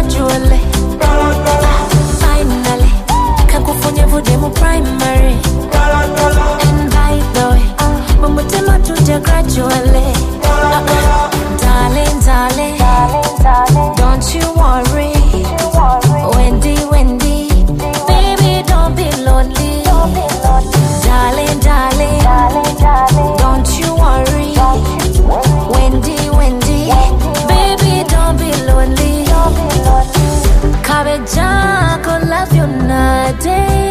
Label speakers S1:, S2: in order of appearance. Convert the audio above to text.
S1: gradually. Finally, kakufunye vudemu primary. And by the way, mumutema tuje gradually. Darling, darling, don't you worry. Wendy, Wendy, baby, don't be lonely. Darling, darling, don't you worry. Wendy, Wendy, baby, don't be lonely. Kabeja, go love you, Nade.